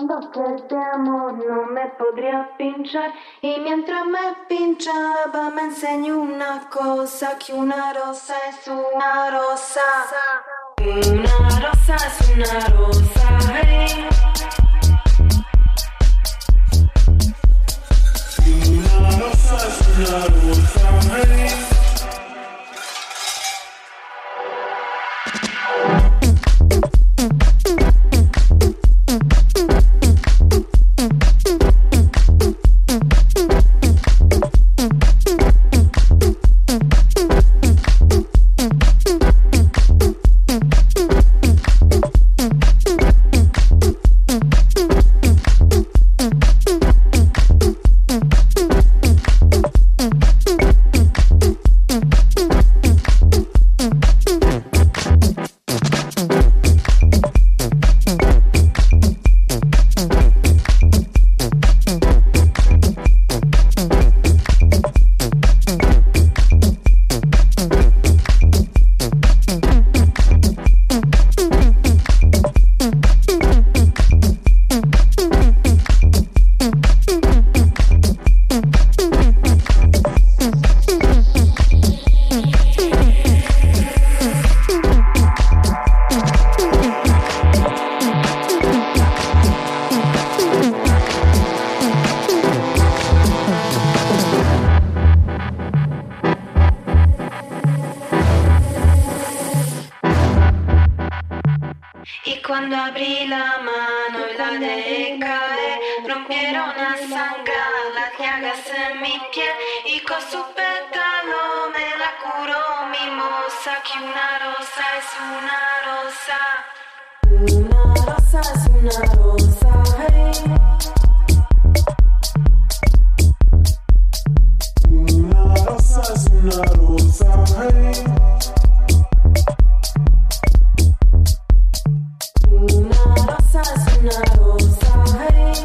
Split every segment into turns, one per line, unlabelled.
fondo que este amor no me podría pinchar. Y mientras me pinchaba me enseñó una cosa, que una rosa es una rosa. Una rosa es una rosa, hey.
Una rosa es una rosa, hey.
Cuando abrí la mano y la dejé caer, rompieron a sangrar las llagas en mi piel, y con su pétalo me la curó mi moza, que una rosa es una rosa. Una rosa es una rosa, hey.
Una rosa es una rosa, hey.
Una rosa es una rosa, hey.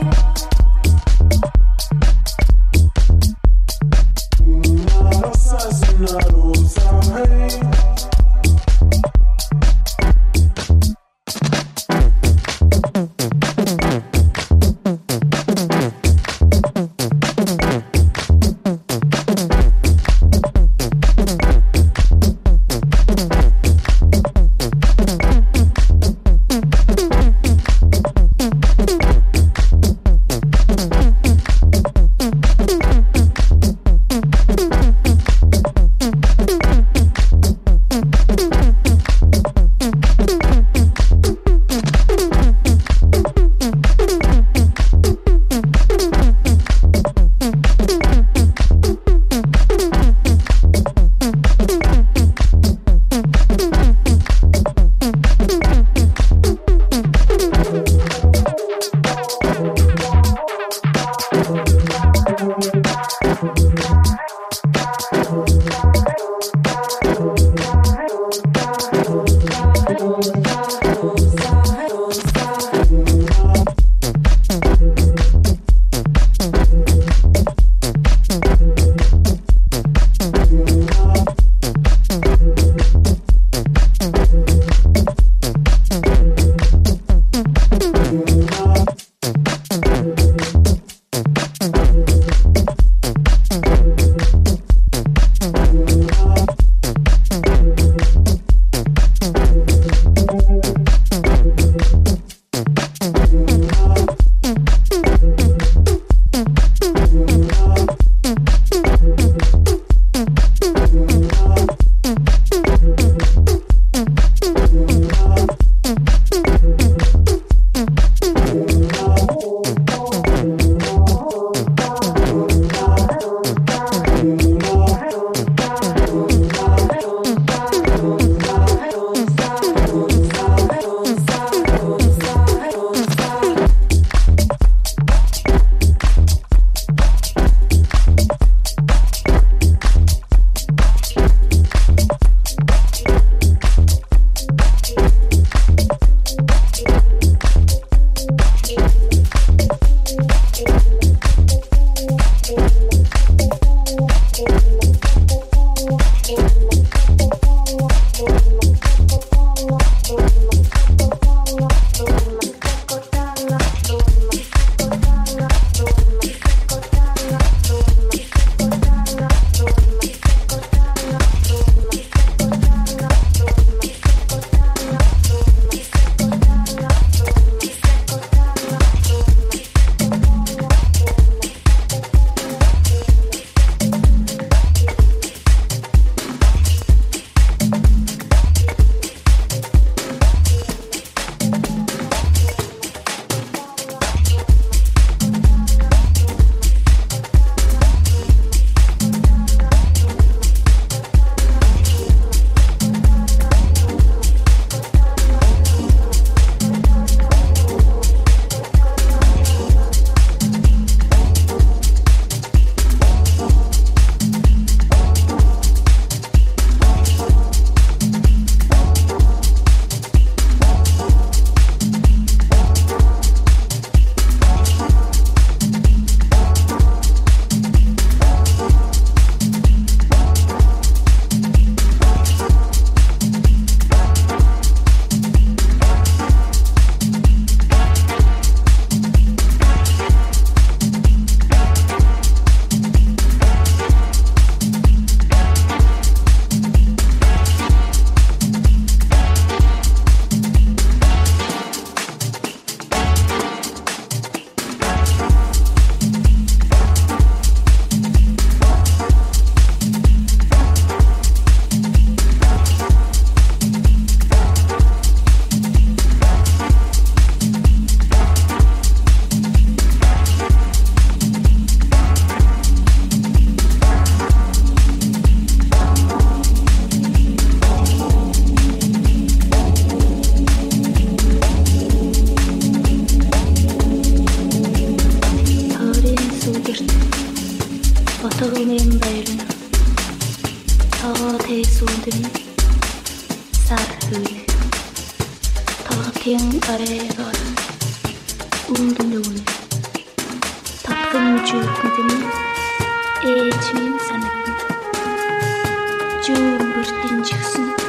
Una rosa es una rosa, hey.
Tağılmayan bayrına tağa teyze oldum sarhılı Talakyan araya var Uldum yolu Tapkın cüğütmedim Eğitmeyim sanırım Cüğüm bir din çıksın